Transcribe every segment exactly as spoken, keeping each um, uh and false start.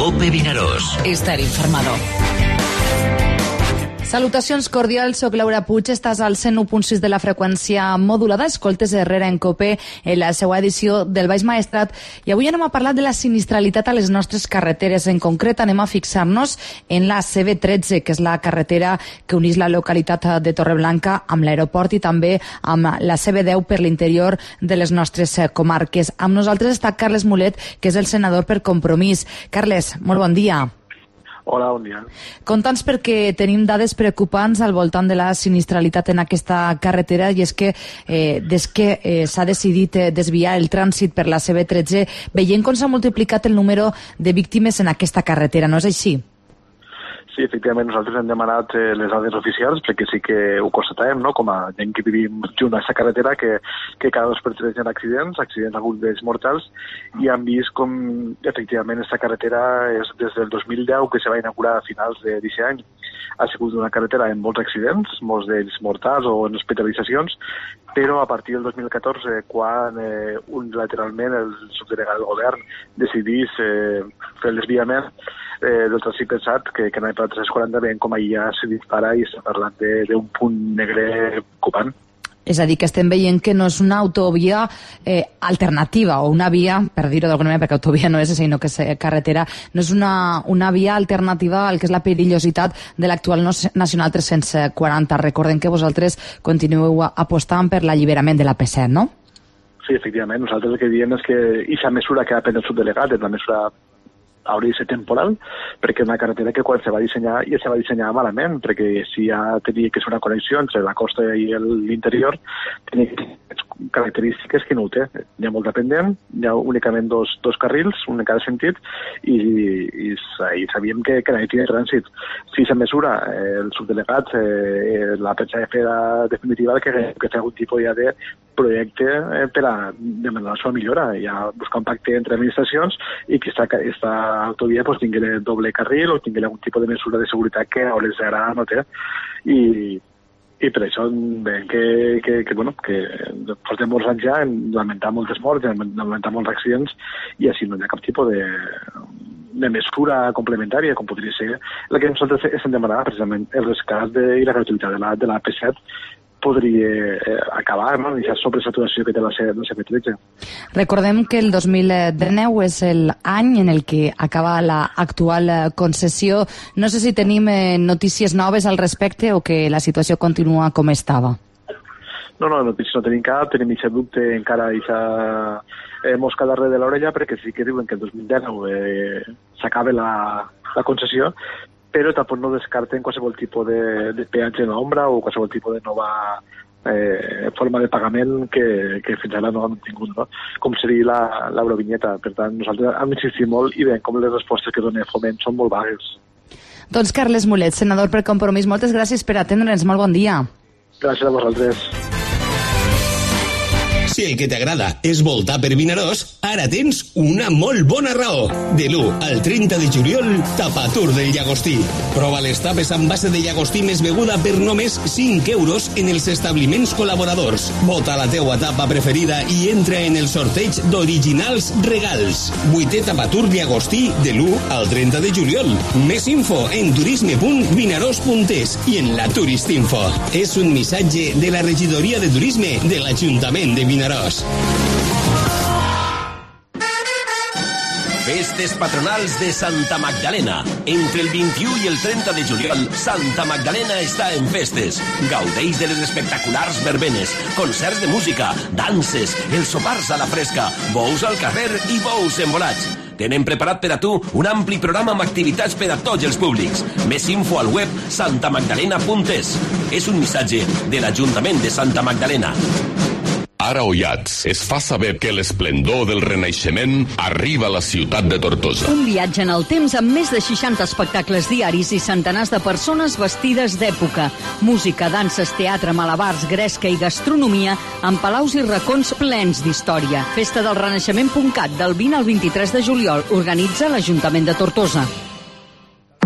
COPE Vinaròs. Estar informado. Salutacions cordials, soc Laura Puig, estàs al cent u punt sis de la freqüència modulada, escoltes Herrera en COPE en la seva edició del Baix Maestrat, i avui anem a parlar de la sinistralitat a les nostres carreteres. En concret anem a fixar-nos en la C B tretze, que és la carretera que unís la localitat de Torreblanca amb l'aeroport i també amb la C B deu per l'interior de les nostres comarques. Amb nosaltres està Carles Mulet, que és el senador per Compromís. Carles, molt bon dia. Hola, bon dia. Conta'ns, perquè tenim dades preocupants al voltant de la sinistralitat en aquesta carretera, i és que eh, des que eh, s'ha decidit eh, desviar el trànsit per la C B tretze, veiem com s'ha multiplicat el número de víctimes en aquesta carretera, no és així? Sí, efectivament, nosaltres hem demanat eh, les dades oficials perquè sí que ho constatàvem, no?, com a gent que vivim junt a aquesta carretera, que, que cada dos per tres hi ha accidents, accidents alguns d'ells mortals, i hem vist com, efectivament, aquesta carretera és des del dos mil deu, que se va inaugurar a finals d'aquest any, ha sigut una carretera amb molts accidents, molts d'ells mortals o en hospitalitzacions, però a partir del dos mil catorze, quan eh, unilateralment el subdelegat del govern decidís eh, fer el desviament eh, del trànsit pensat, que, que anava per tres cents quaranta, veiem com allà se dispara i està parlant d'un punt negre ocupant. És a dir, que estem veient que no és una autovia eh, alternativa, o una via, per dir-ho d'alguna manera, perquè autovia no és, sinó que és carretera, no és una, una via alternativa al que és la perillositat de l'actual Nacional tres-cents quaranta. Recordem que vosaltres continueu apostant per l'alliberament de la P set, no? Sí, efectivament. Nosaltres el que diem és que aquesta mesura que ha pres el subdelegat és la mesura hauria de ser temporal, perquè és una carretera que quan se va dissenyar, ja se va dissenyar malament, perquè si ja tenia que ser una connexió entre la costa i l'interior, tenia característiques que no ho té. Hi ha molt de pendent, hi ha únicament dos, dos carrils, un en cada sentit, i, i, i sabíem que, que no hi tenia trànsit. Si aquesta mesura, eh, el subdelegat, eh, la P S F definitiva, que, que té algun tipus ja de projecte eh, per a demanar la seva millora, ja buscar un pacte entre administracions i que esta, esta autovia pues, tingui doble carril o tingui algun tipus de mesura de seguretat que a hores d'ara no té. I, i per això veiem que, que, que, bueno, que portem molts anys ja hem lamentat moltes morts, hem lamentat molts accidents, i així no hi ha cap tipus de, de mesura complementària, com podria ser la que nosaltres estem demanant, precisament el rescat de, i la gratuïtat de la, de la P set, podria eh, acabar, no?, aquesta sobresaturació que té la C B tretze. Recordem que el dos mil dinou és l'any en el que acaba l'actual concessió. No sé si tenim eh, notícies noves al respecte o que la situació continua com estava. No, no, notícies no tenim cap, tenim aquest dubte encara, aquesta eh, mosca darrere de l'orella, perquè sí que diuen que el dos mil dinou eh, s'acaba la, la concessió, però tampoc no descarten qualsevol tipus de, de peatge en l'ombra o qualsevol tipus de nova eh, forma de pagament que, que fins ara no hem tingut, no? Com seria la, l'eurovinyeta. Per tant, nosaltres hem insistit molt i veiem com les respostes que dona Foment són molt vagues. Doncs Carles Mulet, senador per Compromís, moltes gràcies per atendre'ns. Molt bon dia. Gràcies a vosaltres. Si el que t'agrada és voltar per Vinaròs, ara tens una molt bona raó. De l'u al trenta de juliol, Tapatur del Llagostí. Prova les tapes amb base de llagostí més beguda per només cinc euros en els establiments col·laboradors. Vota la teua tapa preferida i entra en el sorteig d'originals regals. Vuitè Tapatur Llagostí de l'u al trenta de juliol. Més info en turisme punt vinaròs punt es i en la Turistinfo. És un missatge de la Regidoria de Turisme de l'Ajuntament de Vinaròs. Festes patronals de Santa Magdalena. Entre el vint-i-u i el trenta de juliol, Santa Magdalena està en festes. Gaudeix de les espectaculars verbenes, concerts de música, danses, els sopars a la fresca, bous al carrer i bous embolats. Tenen preparat per a tu un ampli programa amb activitats per a tots els públics. Més info al web santa magdalena punt es. És un missatge de l'Ajuntament de Santa Magdalena. Ara Oiats es fa saber que l'esplendor del Renaixement arriba a la ciutat de Tortosa. Un viatge en el temps amb més de seixanta espectacles diaris i centenars de persones vestides d'època. Música, danses, teatre, malabars, gresca i gastronomia amb palaus i racons plens d'història. Festa del Renaixement punt cat del vint al vint-i-tres de juliol. Organitza l'Ajuntament de Tortosa.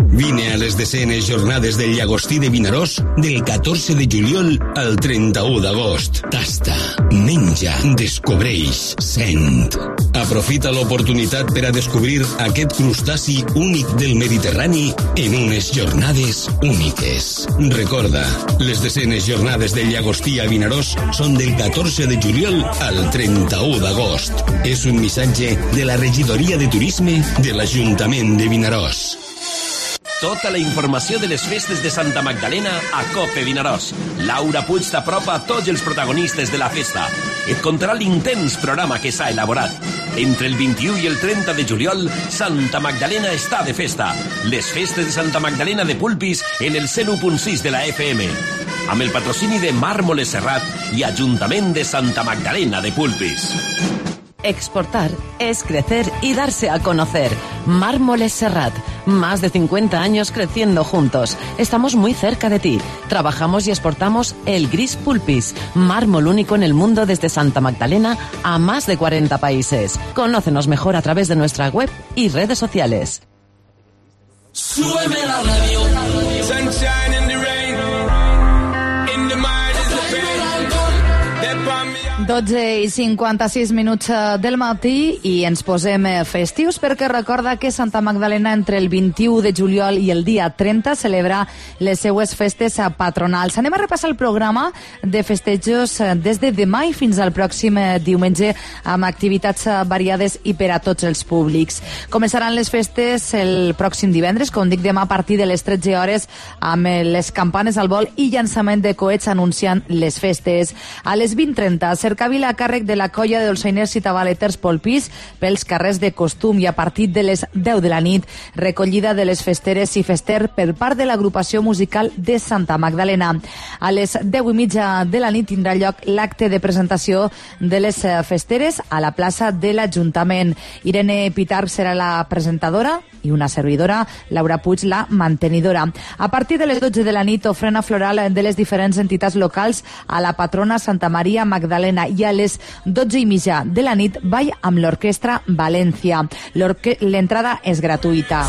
Vine a les desenes jornades del Llagostí de Vinaròs del catorze de juliol al trenta-u d'agost. Tasta, menja, descobreix, sent. Aprofita l'oportunitat per a descobrir aquest crustaci únic del Mediterrani en unes jornades úniques. Recorda, les desenes jornades del Llagostí a Vinaròs són del catorze de juliol al trenta-u d'agost. És un missatge de la Regidoria de Turisme de l'Ajuntament de Vinaròs. Tota la informació de les festes de Santa Magdalena a COPE Vinaròs. Laura Puig t'apropa a tots els protagonistes de la festa. Et contarà l'intens programa que s'ha elaborat. Entre el vint-i-u i el trenta de juliol, Santa Magdalena està de festa. Les festes de Santa Magdalena de Pulpis en el cent u punt sis de la F M. Amb el patrocini de Mármoles Serrat i Ajuntament de Santa Magdalena de Pulpis. Exportar es crecer y darse a conocer. Mármoles Serrat, más de cincuenta años creciendo juntos. Estamos muy cerca de ti. Trabajamos y exportamos el gris pulpis, mármol único en el mundo desde Santa Magdalena a más de cuarenta países. Conócenos mejor a través de nuestra web y redes sociales. Súbeme la radio. Sunshine in the rain. In the mind is the pain. dotze i cinquanta-sis minuts del matí i ens posem festius perquè recorda que Santa Magdalena entre el vint-i-u de juliol i el dia trenta celebra les seues festes patronals. Anem a repassar el programa de festejos des de demà i fins al pròxim diumenge amb activitats variades i per a tots els públics. Començaran les festes el pròxim divendres, com dic, demà a partir de les tretze hores amb les campanes al vol i llançament de coets anunciant les festes. A les vint trenta, cercavila a càrrec de la colla de dolçainers i tabaleters Polpís pels carrers de costum i a partir de les deu de la nit, recollida de les festeres i fester per part de l'agrupació musical de Santa Magdalena. A les deu i mitja de la nit tindrà lloc l'acte de presentació de les festeres a la plaça de l'Ajuntament. Irene Pitar serà la presentadora i una servidora, Laura Puig, la mantenidora. A partir de les dotze de la nit, ofrena floral de les diferents entitats locals a la patrona Santa Maria Magdalena i a les dotze i mitja de la nit ball amb l'Orquestra València. L'entrada és gratuïta.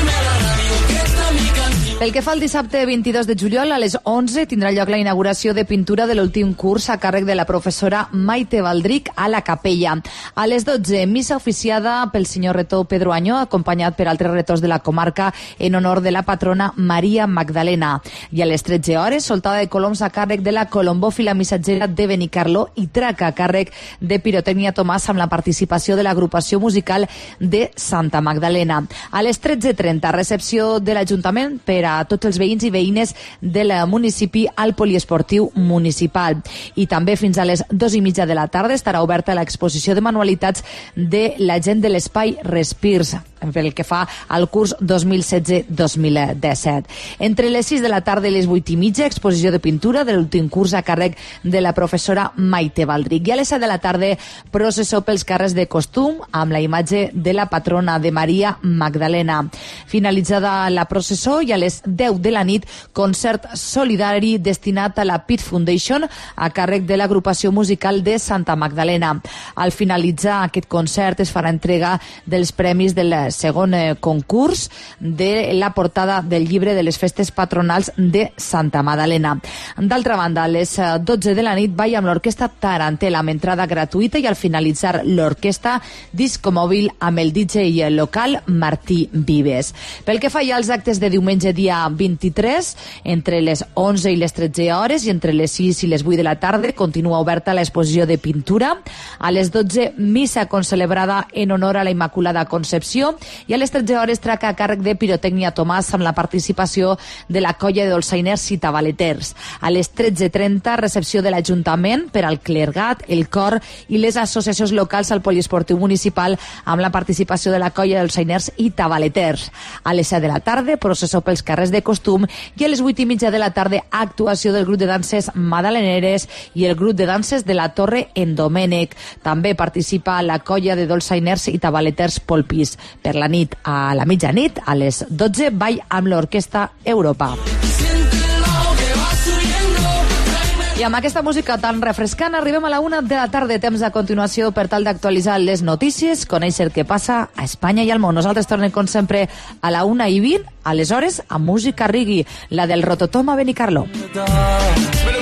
Pel que fa al dissabte vint-i-dos de juliol, a les onze tindrà lloc la inauguració de pintura de l'últim curs a càrrec de la professora Maite Baldric a la Capella. A les dotze, missa oficiada pel senyor retor Pedro Añó, acompanyat per altres retors de la comarca en honor de la patrona Maria Magdalena. I a les tretze hores, soltada de coloms a càrrec de la colombòfila missatgera de Benicarló i traca a càrrec de Pirotècnia Tomàs amb la participació de l'agrupació musical de Santa Magdalena. A les tretze trenta, recepció de l'Ajuntament per a a tots els veïns i veïnes del municipi al poliesportiu municipal. I també fins a les dos i mitja de la tarda estarà oberta l'exposició de manualitats de la gent de l'espai Respirs, pel que fa al curs dos mil setze dos mil disset. Entre les sis de la tarda i les vuit i mitja, exposició de pintura de l'últim curs a càrrec de la professora Maite Baldric. I a les set de la tarda, processó pels carrers de costum amb la imatge de la patrona de Maria Magdalena. Finalitzada la processó i a les deu de la nit, concert solidari destinat a la Pitt Foundation a càrrec de l'agrupació musical de Santa Magdalena. Al finalitzar aquest concert es farà entrega dels premis del segon concurs de la portada del llibre de les festes patronals de Santa Magdalena. D'altra banda, a les dotze de la nit ball amb l'orquestra Tarantela amb entrada gratuïta i al finalitzar l'orquestra disco mòbil amb el D J local Martí Vives. Pel que fa ja als actes de diumenge dia vint-i-tres, entre les onze i les tretze hores i entre les sis i les vuit de la tarda continua oberta l'exposició de pintura. A les dotze, missa concelebrada en honor a la Immaculada Concepció i a les tretze hores traca a càrrec de Pirotècnia Tomàs amb la participació de la colla de dolçainers i tabaleters. A les tretze trenta, recepció de l'Ajuntament per al clergat, el cor i les associacions locals al poliesportiu municipal amb la participació de la colla de dolçainers i tabaleters. A les set de la tarda, processó pels carrers de costum i a les vuit i mitja de la tarda, actuació del grup de danses madaleneres i el grup de danses de la Torre en Domènec. També participa la colla de dolçainers i tabaleters Polpís. Per la nit, a la mitjanit, a les dotze, ball amb l'Orquestra Europa. I amb aquesta música tan refrescant arribem a la una de la tarda, temps a continuació per tal d'actualitzar les notícies, conèixer què passa a Espanya i al món. Nosaltres tornem com sempre a la una i vint, aleshores amb música reggae, la del Rototom a Benicarló.